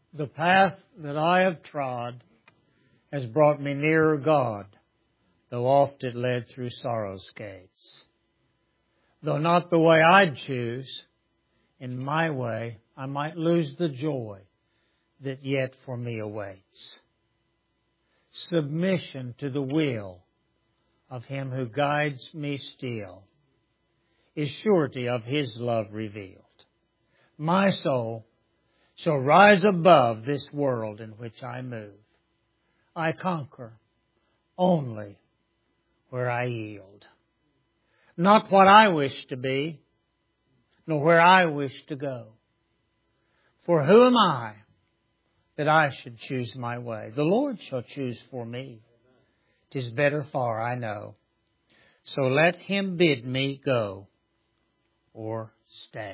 The path that I have trod has brought me nearer God, though oft it led through sorrow's gates. Though not the way I'd choose, in my way I might lose the joy that yet for me awaits. Submission to the will of Him who guides me still is surety of His love revealed. My soul shall rise above this world in which I move. I conquer only where I yield. Not what I wish to be, nor where I wish to go. For who am I that I should choose my way? The Lord shall choose for me. 'Tis better far, I know. So let Him bid me go or stay.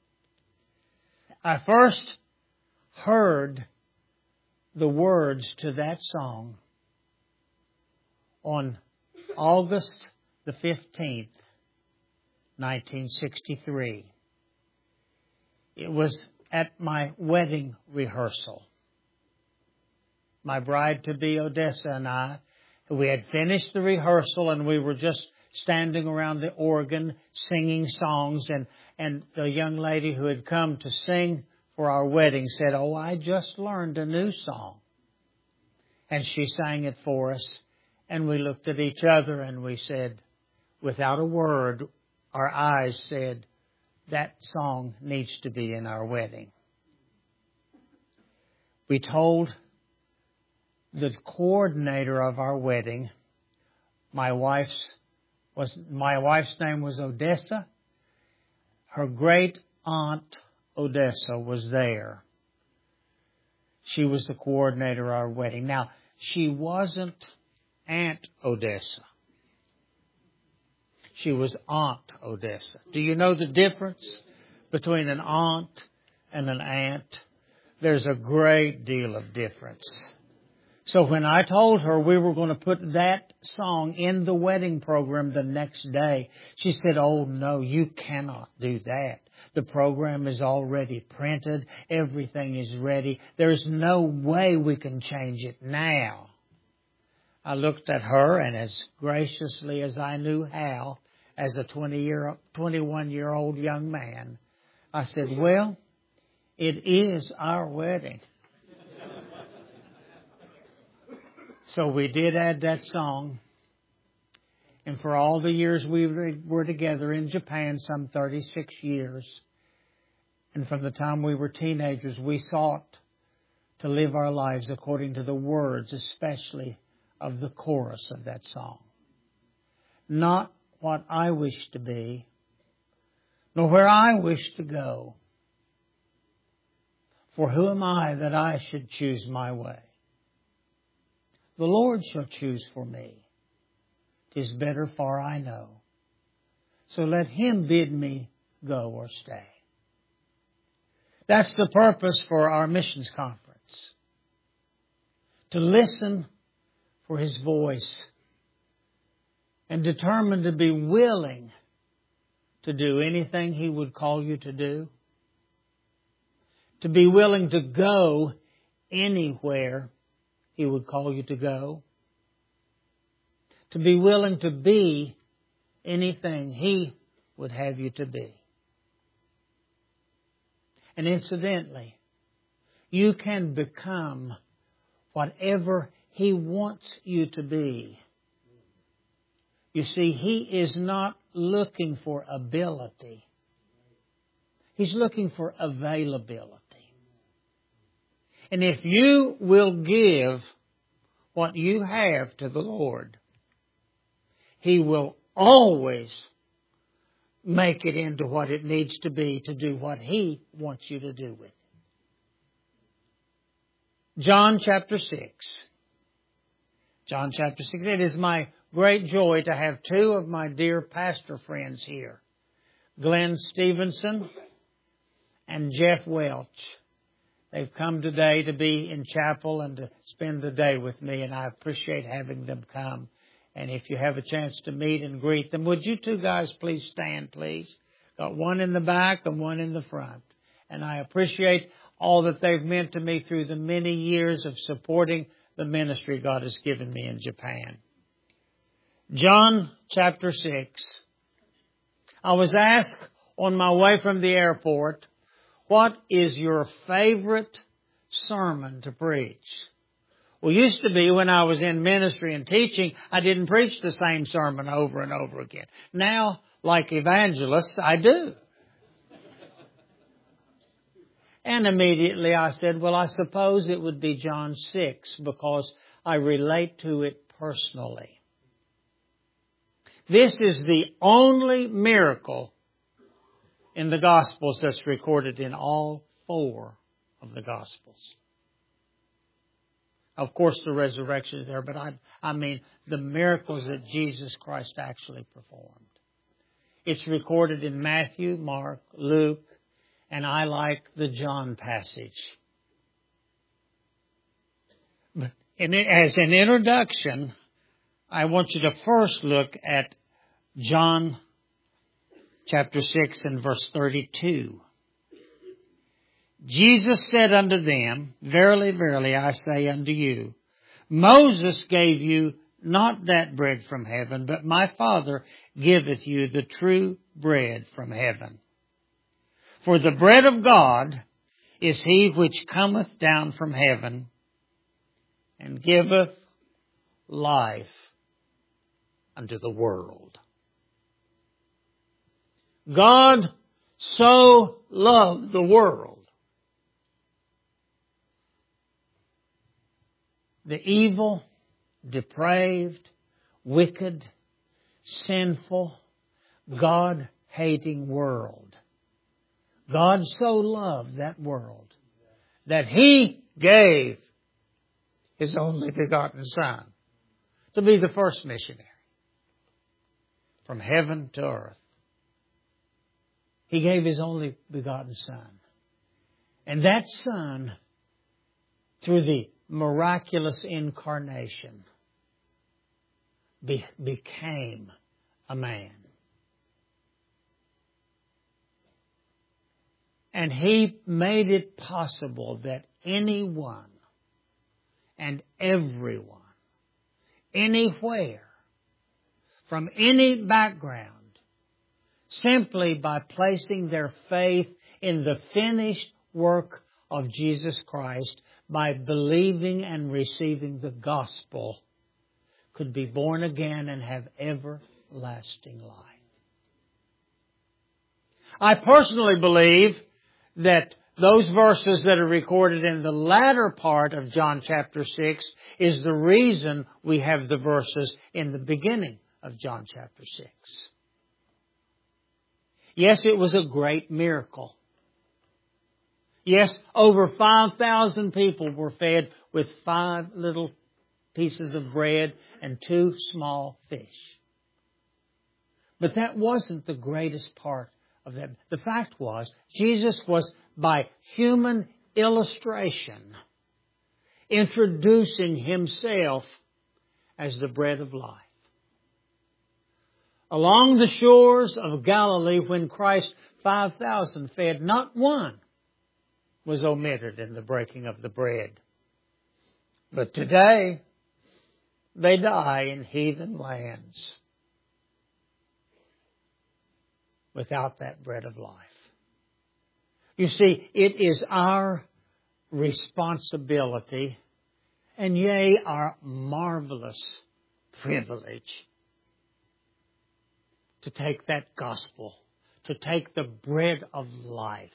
I first heard the words to that song on August the 15th, 1963. It was at my wedding rehearsal. My bride-to-be Odessa and I, we had finished the rehearsal and we were just standing around the organ singing songs, and the young lady who had come to sing for our wedding said, "Oh, I just learned a new song." And she sang it for us, and we looked at each other and we said, without a word, our eyes said, that song needs to be in our wedding. We told the coordinator of our wedding, my wife's name was Odessa. Her great aunt Odessa was there. She was the coordinator of our wedding. Now, she wasn't Aunt Odessa. She was Aunt Odessa. Do you know the difference between an aunt and an aunt? There's a great deal of difference. So when I told her we were going to put that song in the wedding program the next day, she said, "Oh, no, you cannot do that. The program is already printed. Everything is ready. There's no way we can change it now." I looked at her, and as graciously as I knew how, as a 21-year-old young man, I said, "Well, it is our wedding." So we did add that song. And for all the years we were together in Japan, some 36 years, and from the time we were teenagers, we sought to live our lives according to the words, especially of the chorus of that song. Not what I wish to be, nor where I wish to go. For who am I that I should choose my way? The Lord shall choose for me. 'Tis better far, I know. So let Him bid me go or stay. That's the purpose for our missions conference. To listen for His voice and determined to be willing to do anything He would call you to do. To be willing to go anywhere He would call you to go. To be willing to be anything He would have you to be. And incidentally, you can become whatever He wants you to be. You see, He is not looking for ability. He's looking for availability. And if you will give what you have to the Lord, He will always make it into what it needs to be to do what He wants you to do with it. John chapter 6. John chapter 6. It is my great joy to have two of my dear pastor friends here, Glenn Stevenson and Jeff Welch. They've come today to be in chapel and to spend the day with me, and I appreciate having them come. And if you have a chance to meet and greet them, would you two guys please stand, please? Got one in the back and one in the front. And I appreciate all that they've meant to me through the many years of supporting the ministry God has given me in Japan. John chapter 6. I was asked on my way from the airport, what is your favorite sermon to preach? Well, it used to be when I was in ministry and teaching, I didn't preach the same sermon over and over again. Now, like evangelists, I do. And immediately I said, well, I suppose it would be John 6 because I relate to it personally. This is the only miracle in the Gospels that's recorded in all 4 of the Gospels. Of course, the resurrection is there, but I mean the miracles that Jesus Christ actually performed. It's recorded in Matthew, Mark, Luke, and I like the John passage. But as an introduction, I want you to first look at John chapter 6 and verse 32. Jesus said unto them, Verily, verily, I say unto you, Moses gave you not that bread from heaven, but my Father giveth you the true bread from heaven. For the bread of God is he which cometh down from heaven and giveth life unto the world. God so loved the world. The evil, depraved, wicked, sinful, God-hating world. God so loved that world that He gave His only begotten Son to be the first missionary from heaven to earth. He gave His only begotten Son. And that Son, through the miraculous incarnation, became a man. And He made it possible that anyone and everyone, anywhere, from any background, simply by placing their faith in the finished work of Jesus Christ, by believing and receiving the gospel, could be born again and have everlasting life. I personally believe that those verses that are recorded in the latter part of John chapter 6 is the reason we have the verses in the beginning of John chapter 6. Yes, it was a great miracle. Yes, over 5,000 people were fed with 5 little pieces of bread and 2 small fish. But that wasn't the greatest part of that. The fact was, Jesus was, by human illustration, introducing Himself as the bread of life. Along the shores of Galilee, when Christ 5,000 fed, not one was omitted in the breaking of the bread. But today, they die in heathen lands without that bread of life. You see, it is our responsibility, and yea, our marvelous privilege, to take that gospel, to take the bread of life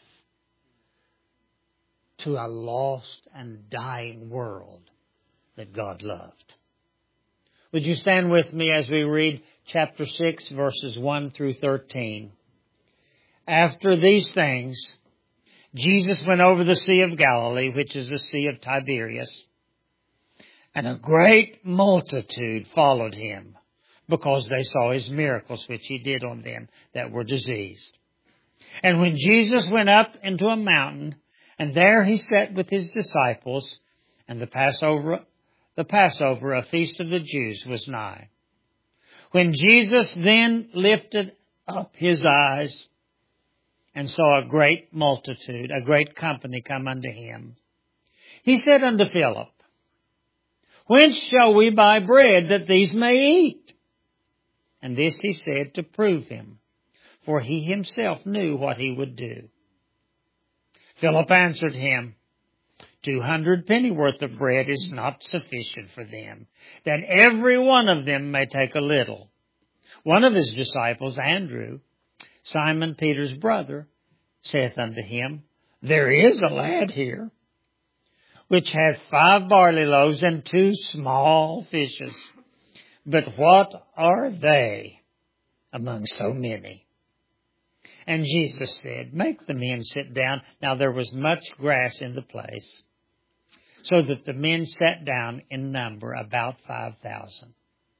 to a lost and dying world that God loved. Would you stand with me as we read chapter 6, verses 1 through 13? After these things, Jesus went over the Sea of Galilee, which is the Sea of Tiberias, and a great multitude followed Him, because they saw His miracles which He did on them that were diseased. And when Jesus went up into a mountain, and there He sat with His disciples, and the Passover, a feast of the Jews, was nigh. When Jesus then lifted up His eyes, and saw a great multitude, a great company come unto him, he said unto Philip, Whence shall we buy bread that these may eat? And this he said to prove him, for he himself knew what he would do. Philip answered him, 200 pennyworth of bread is not sufficient for them, that every one of them may take a little. One of his disciples, Andrew, Simon Peter's brother, saith unto him, There is a lad here, which hath 5 barley loaves and 2 small fishes. But what are they among so many? And Jesus said, Make the men sit down. Now there was much grass in the place, so that the men sat down in number about 5,000.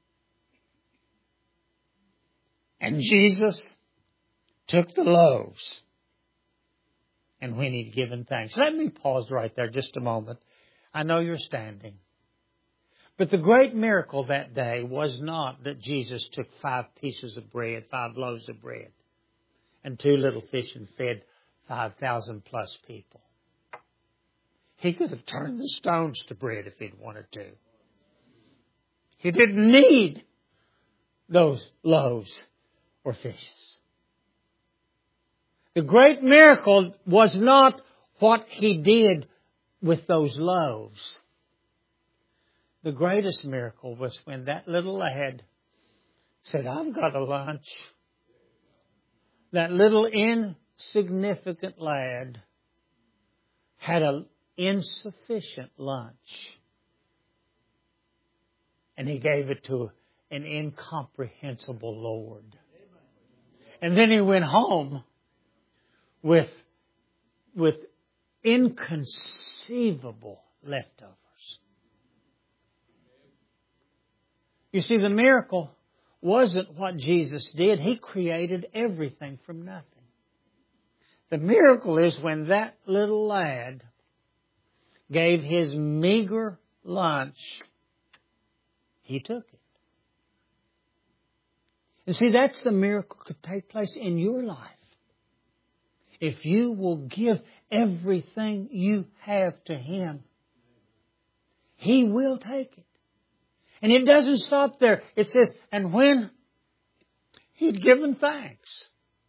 And Jesus took the loaves, and when he'd given thanks. Let me pause right there just a moment. I know you're standing. But the great miracle that day was not that Jesus took 5 pieces of bread, 5 loaves of bread, and 2 little fish and fed 5,000 plus people. He could have turned the stones to bread if he'd wanted to. He didn't need those loaves or fishes. The great miracle was not what he did with those loaves. The greatest miracle was when that little lad said, I've got a lunch. That little insignificant lad had an insufficient lunch. And he gave it to an incomprehensible Lord. And then he went home with inconceivable leftovers. You see, the miracle wasn't what Jesus did. He created everything from nothing. The miracle is when that little lad gave his meager lunch, he took it. And see, that's the miracle that could take place in your life. If you will give everything you have to Him, He will take it. And it doesn't stop there. It says, and when he'd given thanks,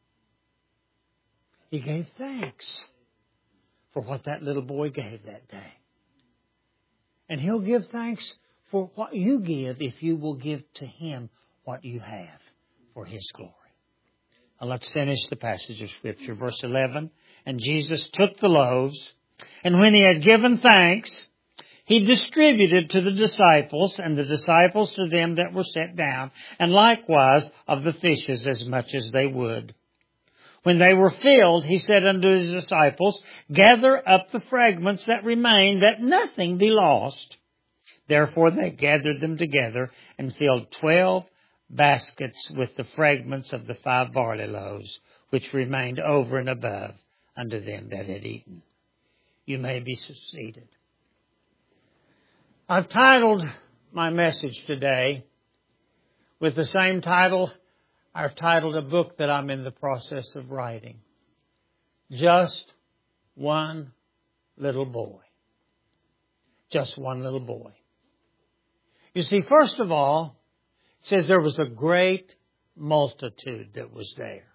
he gave thanks for what that little boy gave that day. And He'll give thanks for what you give if you will give to Him what you have for His glory. Now let's finish the passage of Scripture. Verse 11, And Jesus took the loaves, and when He had given thanks, He distributed to the disciples, and the disciples to them that were set down, and likewise of the fishes as much as they would. When they were filled, He said unto His disciples, Gather up the fragments that remain, that nothing be lost. Therefore they gathered them together, and filled 12 baskets with the fragments of the 5 barley loaves, which remained over and above unto them that had eaten. You may be seated. I've titled my message today with the same title I've titled a book that I'm in the process of writing. Just One Little Boy. Just one little boy. You see, first of all, it says there was a great multitude that was there.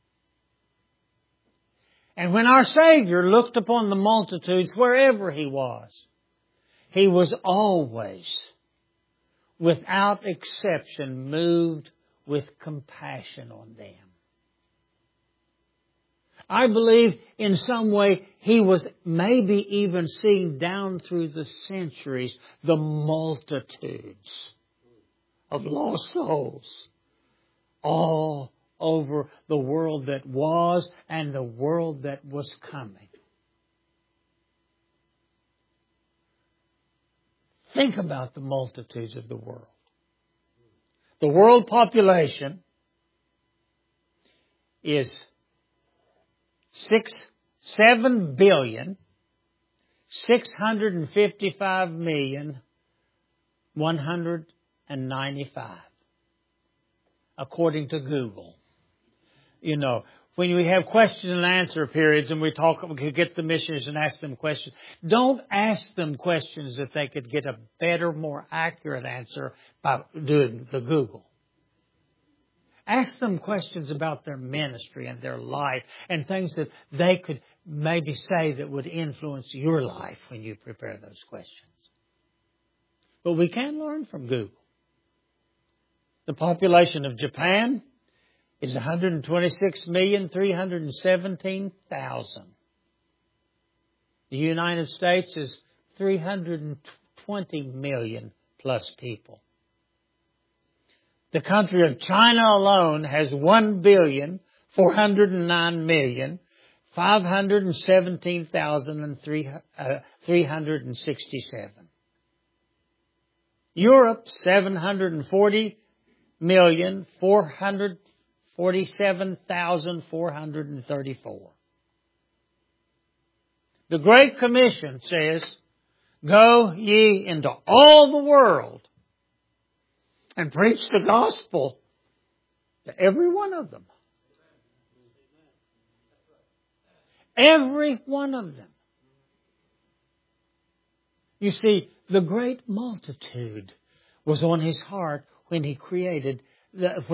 And when our Savior looked upon the multitudes wherever He was always, without exception, moved with compassion on them. I believe in some way He was maybe even seeing down through the centuries the multitudes of lost souls all over the world that was and the world that was coming. Think about the multitudes of the world. The world population is 7,655,195, according to Google. You know, when we have question and answer periods and we could get the missionaries and ask them questions, don't ask them questions that they could get a better, more accurate answer by doing the Google. Ask them questions about their ministry and their life and things that they could maybe say that would influence your life when you prepare those questions. But we can learn from Google. The population of Japan is 126,317,000. The United States is 320 million plus people. The country of China alone has 1,409,517,367. Europe, 740,447,434. The Great Commission says, "Go ye into all the world and preach the gospel to every one of them." Every one of them. You see, the great multitude was on His heart when He created the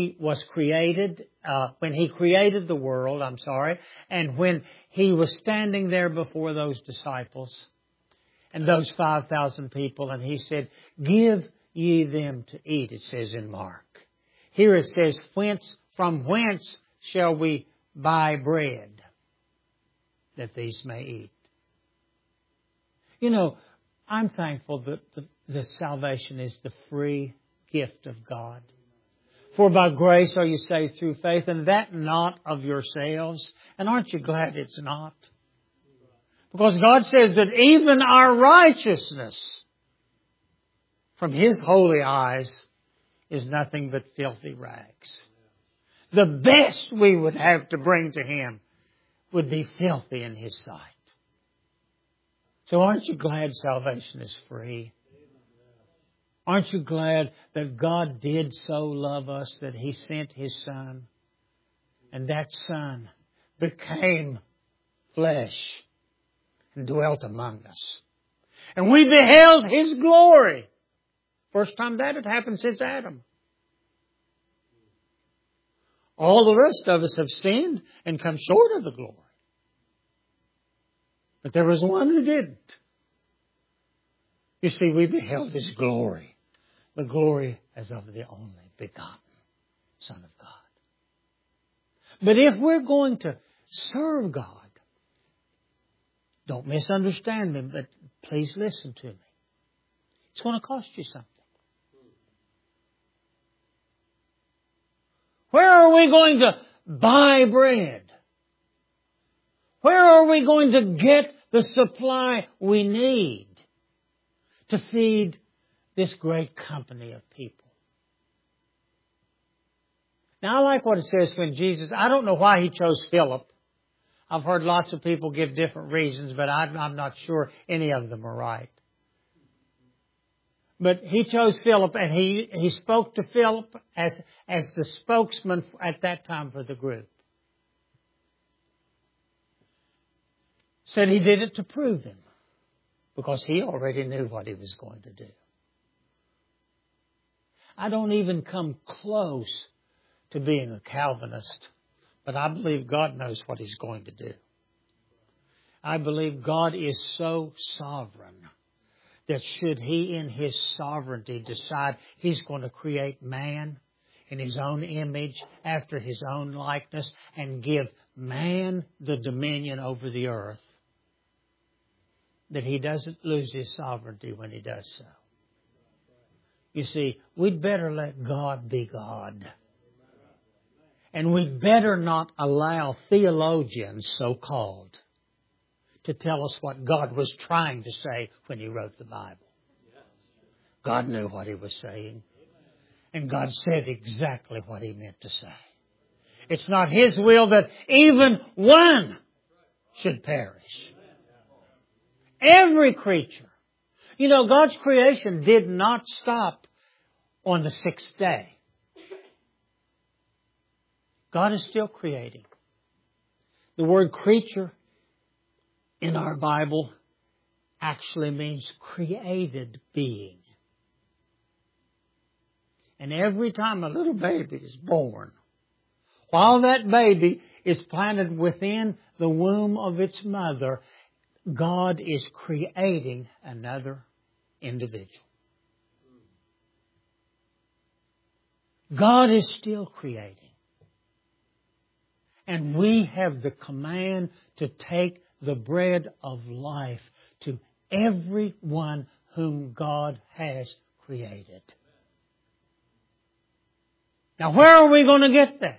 world, and when He was standing there before those disciples and those 5,000 people, and He said, "Give ye them to eat," it says in Mark. Here it says, "From whence shall we buy bread that these may eat?" You know, I'm thankful that the salvation is the free gift of God. For by grace are you saved through faith, and that not of yourselves. And aren't you glad it's not? Because God says that even our righteousness from His holy eyes is nothing but filthy rags. The best we would have to bring to Him would be filthy in His sight. So aren't you glad salvation is free? Aren't you glad that God did so love us that He sent His Son, and that Son became flesh and dwelt among us, and we beheld His glory? First time that had happened since Adam. All the rest of us have sinned and come short of the glory. But there was one who didn't. You see, we beheld His glory. The glory as of the only begotten Son of God. But if we're going to serve God, don't misunderstand me, but please listen to me. It's going to cost you something. Where are we going to buy bread? Where are we going to get the supply we need to feed this great company of people? Now, I like what it says when Jesus, I don't know why He chose Philip. I've heard lots of people give different reasons, but I'm not sure any of them are right. But He chose Philip, and he spoke to Philip as the spokesman at that time for the group. Said He did it to prove Him, because He already knew what He was going to do. I don't even come close to being a Calvinist, but I believe God knows what He's going to do. I believe God is so sovereign that should He in His sovereignty decide He's going to create man in His own image, after His own likeness, and give man the dominion over the earth, that He doesn't lose His sovereignty when He does so. You see, we'd better let God be God. And we'd better not allow theologians, so-called, to tell us what God was trying to say when He wrote the Bible. God knew what He was saying. And God said exactly what He meant to say. It's not His will that even one should perish. Every creature. You know, God's creation did not stop on the sixth day. God is still creating. The word creature in our Bible actually means created being. And every time a little baby is born, while that baby is planted within the womb of its mother, God is creating another individual. God is still creating. And we have the command to take the bread of life to everyone whom God has created. Now, where are we going to get that?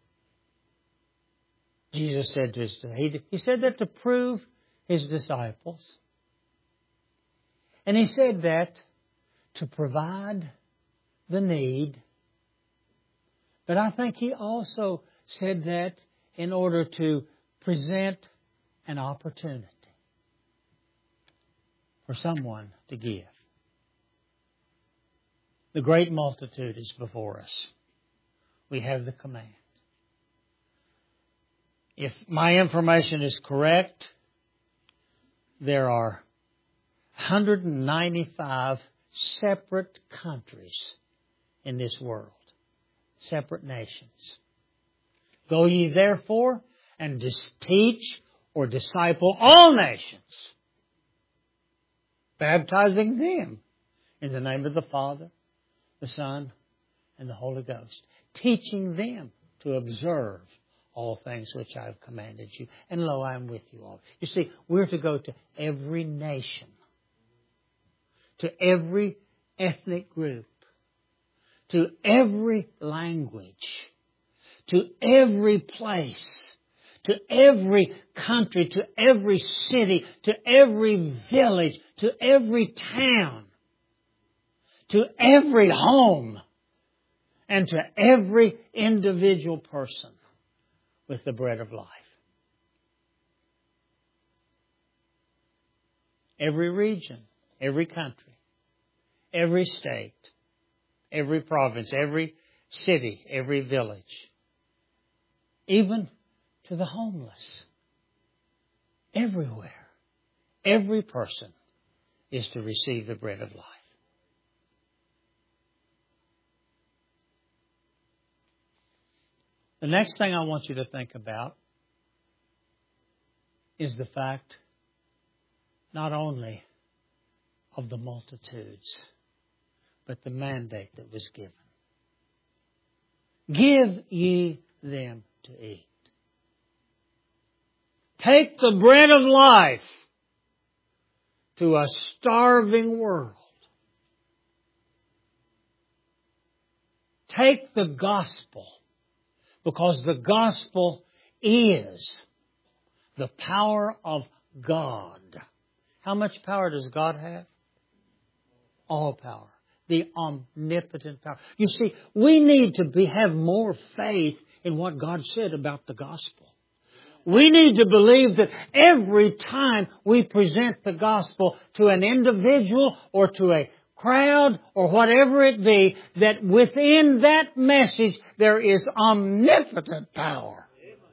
Jesus said this. He said that to prove His disciples. And He said that to provide the need. But I think He also said that in order to present an opportunity for someone to give. The great multitude is before us. We have the command. If my information is correct, there are 195 separate countries in this world, separate nations. Go ye therefore and teach or disciple all nations, baptizing them in the name of the Father, the Son, and the Holy Ghost, teaching them to observe all things which I have commanded you. And lo, I am with you all. You see, we're to go to every nation, to every ethnic group, to every language, to every place, to every country, to every city, to every village, to every town, to every home, and to every individual person with the bread of life. Every region, every country, every state, every province, every city, every village, even to the homeless. Everywhere, every person is to receive the bread of life. The next thing I want you to think about is the fact not only of the multitudes, but the mandate that was given. Give ye them to eat. Take the bread of life to a starving world. Take the gospel, because the gospel is the power of God. How much power does God have? All power. The omnipotent power. You see, we need to have more faith in what God said about the gospel. We need to believe that every time we present the gospel to an individual or to a crowd or whatever it be, that within that message there is omnipotent power.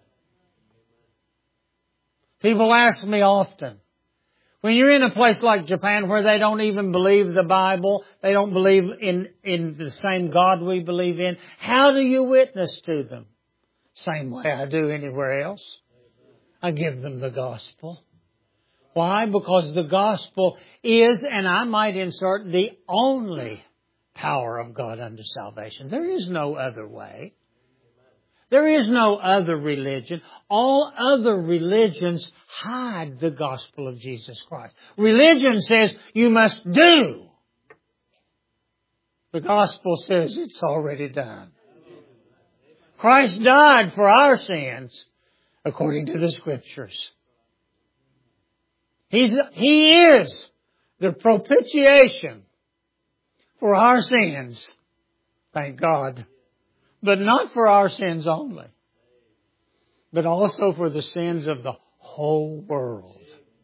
People ask me often, when you're in a place like Japan where they don't even believe the Bible, they don't believe in the same God we believe in, how do you witness to them? Same way I do anywhere else. I give them the gospel. Why? Because the gospel is, and I might insert, the only power of God unto salvation. There is no other way. There is no other religion. All other religions hide the gospel of Jesus Christ. Religion says you must do. The gospel says it's already done. Christ died for our sins according to the Scriptures. He is the propitiation for our sins. Thank God. But not for our sins only, but also for the sins of the whole world.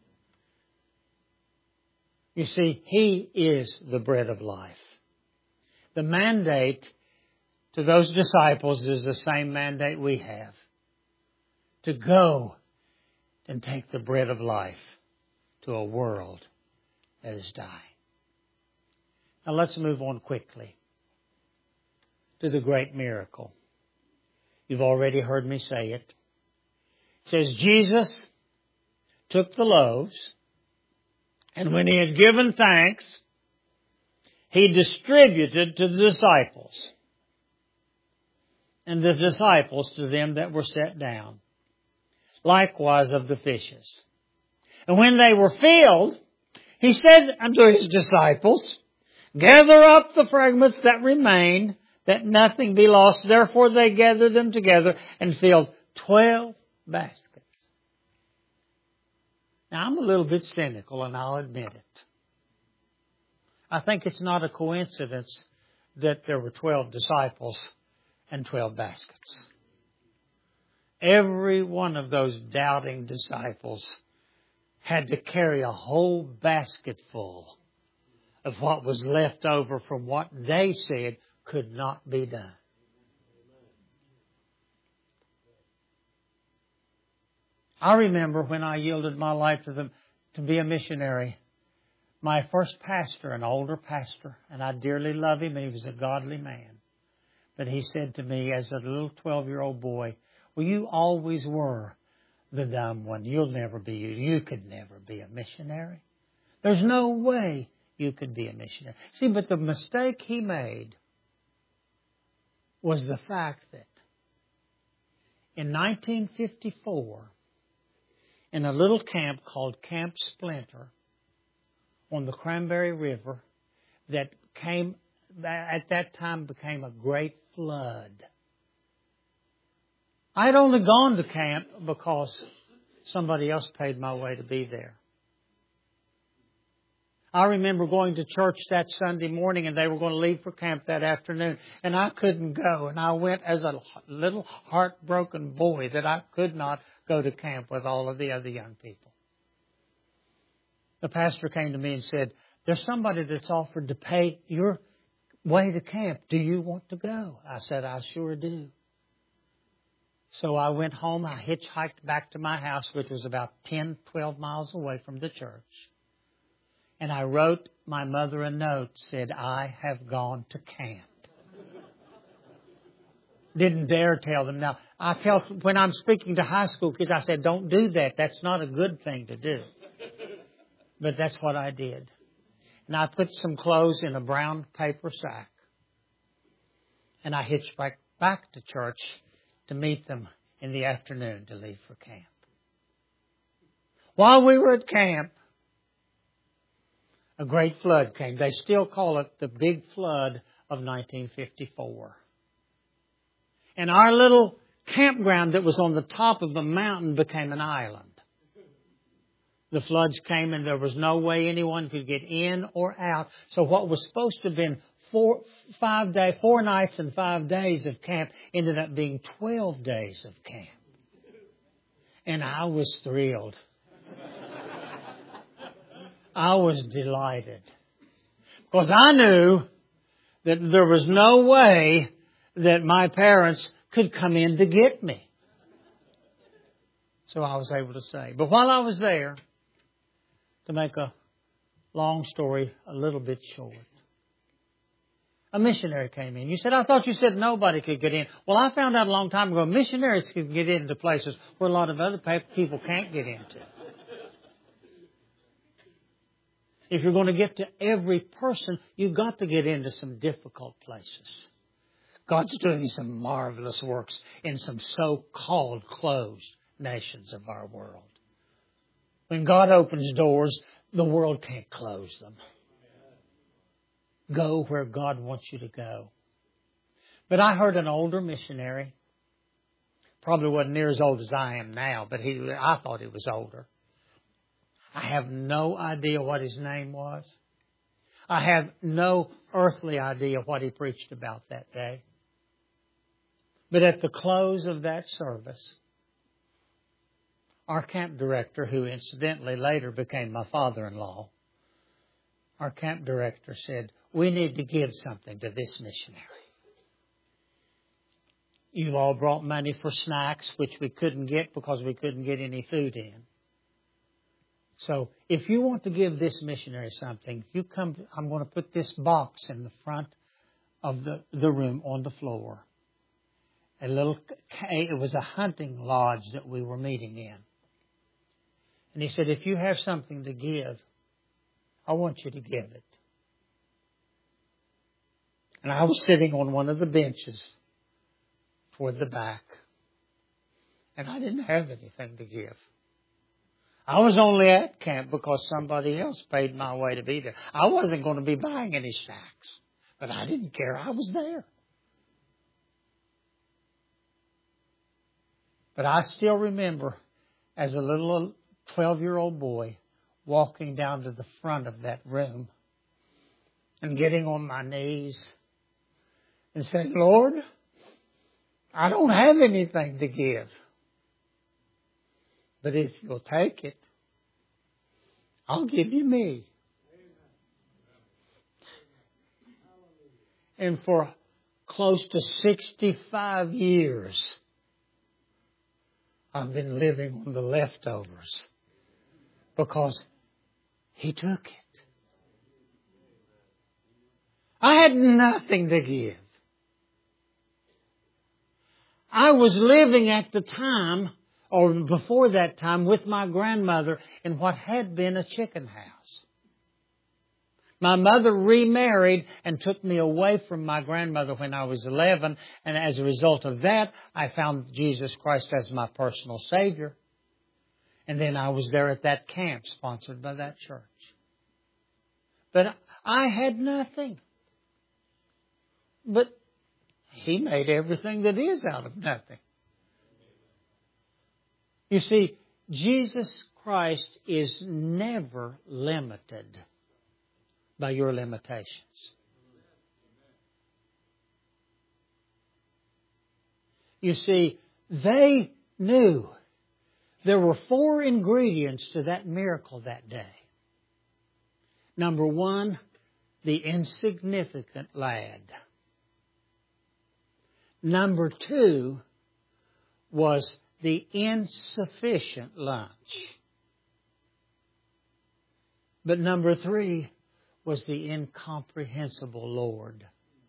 You see, He is the bread of life. The mandate to those disciples is the same mandate we have. To go than take the bread of life to a world that is dying. Now let's move on quickly to the great miracle. You've already heard me say it. It says Jesus took the loaves, and when He had given thanks, He distributed to the disciples, and the disciples to them that were set down, likewise of the fishes. And when they were filled, He said unto His disciples, gather up the fragments that remain, that nothing be lost. Therefore they gathered them together and filled 12 baskets. Now I'm a little bit cynical, and I'll admit it. I think it's not a coincidence that there were 12 disciples and 12 baskets. Every one of those doubting disciples had to carry a whole basket full of what was left over from what they said could not be done. I remember when I yielded my life to them to be a missionary, my first pastor, an older pastor, and I dearly love him, and he was a godly man. But he said to me as a little 12-year-old boy, well, you always were the dumb one. You'll never be you. You could never be a missionary. There's no way you could be a missionary. See, but the mistake he made was the fact that in 1954, in a little camp called Camp Splinter on the Cranberry River, that at that time became a great flood. I'd only gone to camp because somebody else paid my way to be there. I remember going to church that Sunday morning, and they were going to leave for camp that afternoon, and I couldn't go. And I went as a little heartbroken boy that I could not go to camp with all of the other young people. The pastor came to me and said, there's somebody that's offered to pay your way to camp. Do you want to go? I said, I sure do. So I went home. I hitchhiked back to my house, which was about 10, 12 miles away from the church. And I wrote my mother a note, said, I have gone to camp. Didn't dare tell them. Now, when I'm speaking to high school kids, I said, don't do that. That's not a good thing to do. But that's what I did. And I put some clothes in a brown paper sack. And I hitched back to church to meet them in the afternoon to leave for camp. While we were at camp, a great flood came. They still call it the Big Flood of 1954. And our little campground that was on the top of the mountain became an island. The floods came and there was no way anyone could get in or out. So what was supposed to have been 4 nights and 5 days of camp ended up being 12 days of camp. And I was thrilled. I was delighted. Because I knew that there was no way that my parents could come in to get me. So I was able to stay. But while I was there, to make a long story a little bit short, a missionary came in. You said, I thought you said nobody could get in. Well, I found out a long time ago, missionaries can get into places where a lot of other people can't get into. If you're going to get to every person, you've got to get into some difficult places. God's doing some marvelous works in some so-called closed nations of our world. When God opens doors, the world can't close them. Go where God wants you to go. But I heard an older missionary, probably wasn't near as old as I am now, but I thought he was older. I have no idea what his name was. I have no earthly idea what he preached about that day. But at the close of that service, our camp director, who incidentally later became my father-in-law, our camp director said, we need to give something to this missionary. You've all brought money for snacks, which we couldn't get because we couldn't get any food in. So if you want to give this missionary something, you come. I'm going to put this box in the front of the room on the floor. It was a hunting lodge that we were meeting in. And he said, if you have something to give, I want you to give it. And I was sitting on one of the benches toward the back. And I didn't have anything to give. I was only at camp because somebody else paid my way to be there. I wasn't going to be buying any shacks. But I didn't care. I was there. But I still remember as a little 12-year-old boy walking down to the front of that room and getting on my knees and saying, Lord, I don't have anything to give. But if you'll take it, I'll give you me. And for close to 65 years, I've been living on the leftovers because He took it. I had nothing to give. I was living at the time, or before that time, with my grandmother in what had been a chicken house. My mother remarried and took me away from my grandmother when I was 11, and as a result of that, I found Jesus Christ as my personal Savior. And then I was there at that camp sponsored by that church. But I had nothing. But He made everything that is out of nothing. You see, Jesus Christ is never limited by your limitations. You see, they knew there were 4 ingredients to that miracle that day. Number 1, the insignificant lad. Number 2 was the insufficient lunch. But number 3 was the incomprehensible Lord.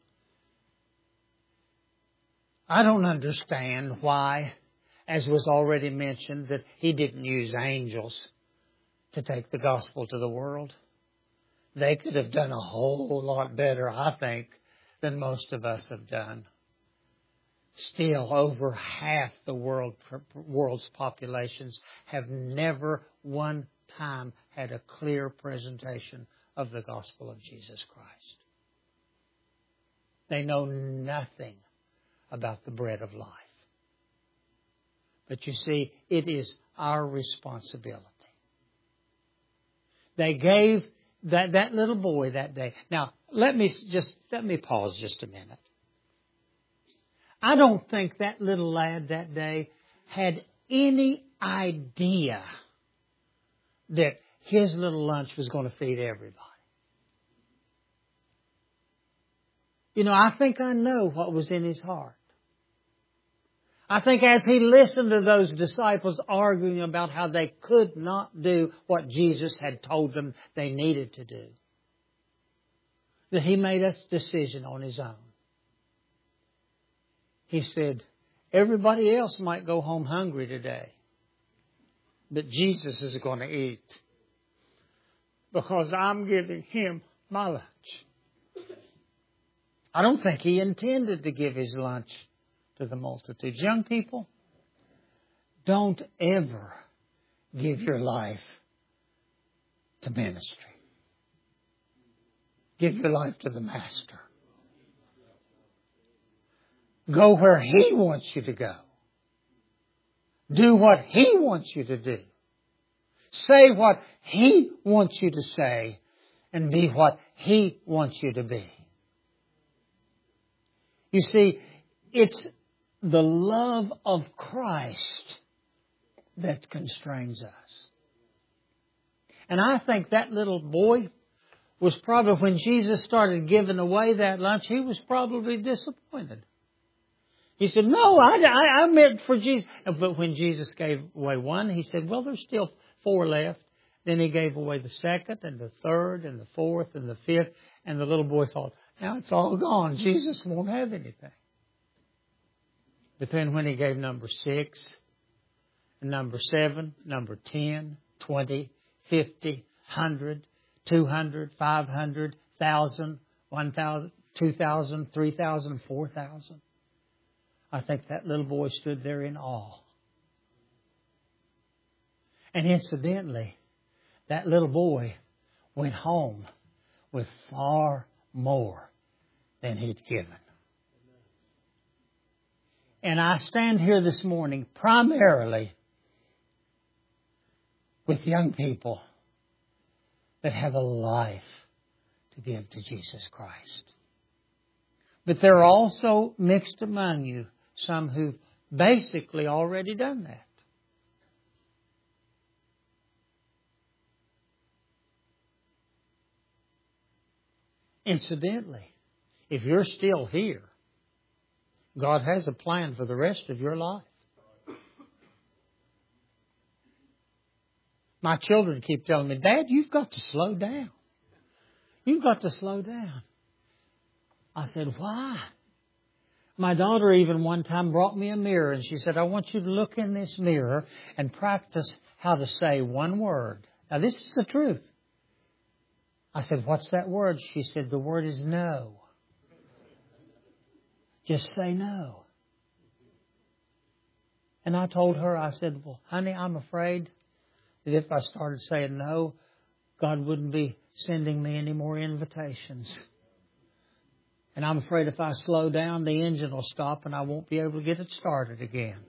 I don't understand why, as was already mentioned, that He didn't use angels to take the gospel to the world. They could have done a whole lot better, I think, than most of us have done. Still, over half the world's populations have never one time had a clear presentation of the gospel of Jesus Christ. They know nothing about the bread of life. But you see, it is our responsibility. They gave that little boy that day. Now, let me pause just a minute. I don't think that little lad that day had any idea that his little lunch was going to feed everybody. You know, I think I know what was in his heart. I think as he listened to those disciples arguing about how they could not do what Jesus had told them they needed to do, that he made a decision on his own. He said, everybody else might go home hungry today, but Jesus is going to eat because I'm giving Him my lunch. I don't think He intended to give His lunch to the multitudes. Young people, don't ever give your life to ministry. Give your life to the Master. Go where He wants you to go. Do what He wants you to do. Say what He wants you to say, and be what He wants you to be. You see, it's the love of Christ that constrains us. And I think that little boy was probably, when Jesus started giving away that lunch, he was probably disappointed. He said, no, I meant for Jesus. But when Jesus gave away one, He said, well, there's still 4 left. Then he gave away the second and the third and the fourth and the fifth. And the little boy thought, now it's all gone. Jesus won't have anything. But then when he gave number 6, and number 7, number 10, 20, 50, 100, 200, 500, 1,000, 1,000, 2,000, 3,000, 4,000. I think that little boy stood there in awe. And incidentally, that little boy went home with far more than he'd given. And I stand here this morning primarily with young people that have a life to give to Jesus Christ. But there are also mixed among you some who've basically already done that. Incidentally, if you're still here, God has a plan for the rest of your life. My children keep telling me, Dad, you've got to slow down. You've got to slow down. I said, why? My daughter even one time brought me a mirror and she said, I want you to look in this mirror and practice how to say one word. Now this is the truth. I said, what's that word? She said, the word is no. Just say no. And I told her, I said, well, honey, I'm afraid that if I started saying no, God wouldn't be sending me any more invitations. And I'm afraid if I slow down, the engine will stop and I won't be able to get it started again.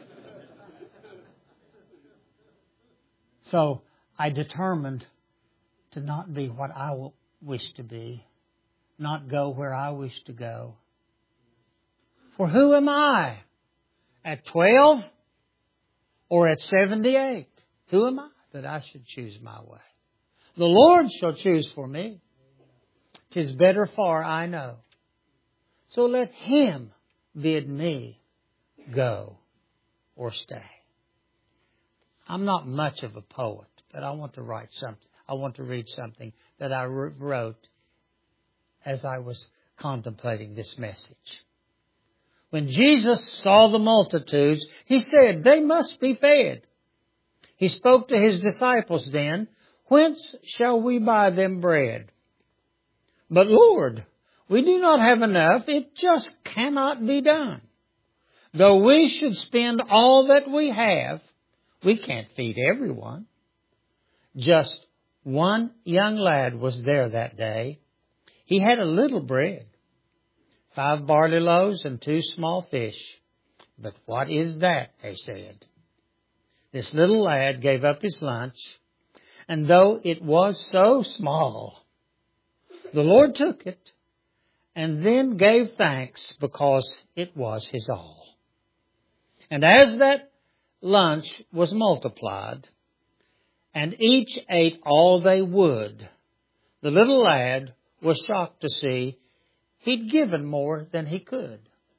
So I determined to not be what I wish to be, not go where I wish to go. For who am I? At 12 or at 78? Who am I that I should choose my way? The Lord shall choose for me. 'Tis better far, I know. So let Him bid me go or stay. I'm not much of a poet, but I want to write something. I want to read something that I wrote as I was contemplating this message. When Jesus saw the multitudes, He said, they must be fed. He spoke to His disciples then, whence shall we buy them bread? But Lord, we do not have enough. It just cannot be done. Though we should spend all that we have, we can't feed everyone. Just one young lad was there that day. He had a little bread, 5 barley loaves and 2 small fish. But what is that? They said. This little lad gave up his lunch, and though it was so small, the Lord took it and then gave thanks because it was His all. And as that lunch was multiplied, and each ate all they would, the little lad was shocked to see he'd given more than he could.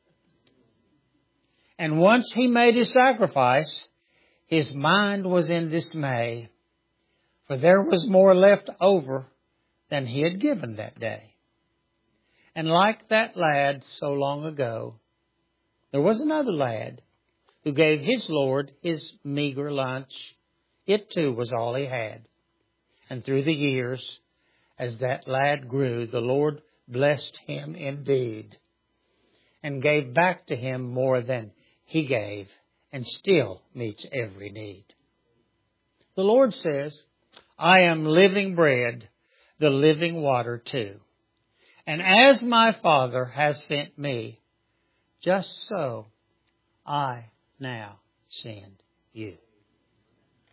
And once he made his sacrifice, his mind was in dismay, for there was more left over than he had given that day. And like that lad so long ago, there was another lad who gave his Lord his meager lunch. It too was all he had. And through the years, as that lad grew, the Lord blessed him indeed and gave back to him more than he gave, and still meets every need. The Lord says, I am living bread, the living water too. And as my Father has sent me, just so I now send you.